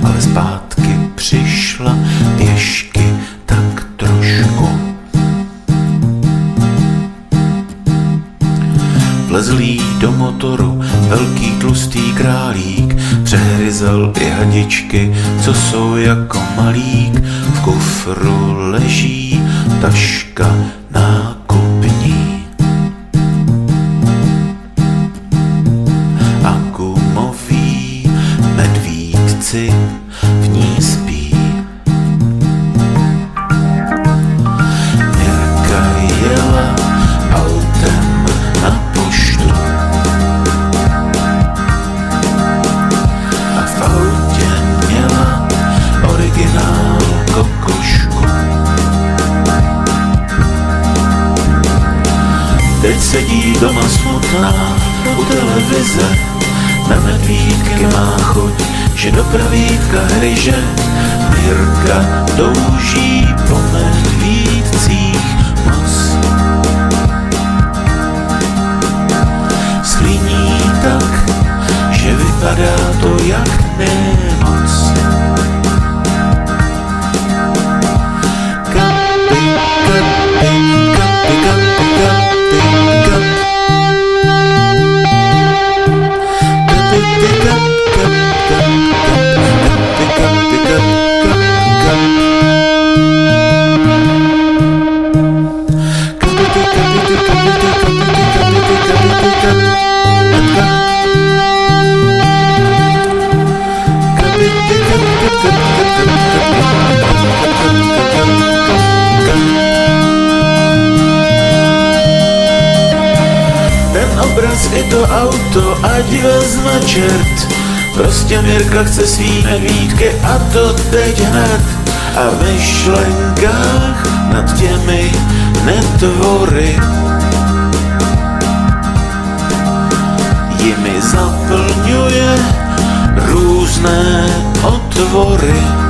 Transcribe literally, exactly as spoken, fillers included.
ale zpátky přišla pěšky tak trošku. Vlezlý do motoru velký tlustý králík přehryzel i hadičky, co jsou jako malík. V kufru leží taška nákupní a gumoví medvídci v ní spí. Mirka jela autem na poštu a v autě měla originál kokošku. Teď sedí doma smutná u televize, na medvídky má chuť, že do pravítka hryže. Mirka touží po medvídcích moc. Sliní tak, že vypadá to jak nemoc. Kapy, kapy, kapy, kapy, kapy, kapy. Ten obraz i to auto, ať vezme čert. Prostě Mirka chce svý medvídky a to teď hned. A v myšlenkách nad těmi netvory jimi zaplňuje různé otvory.